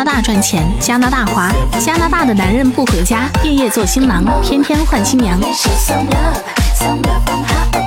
拿大赚钱，加拿大滑，加拿大的男人不回家，夜夜做新郎，天天换新娘。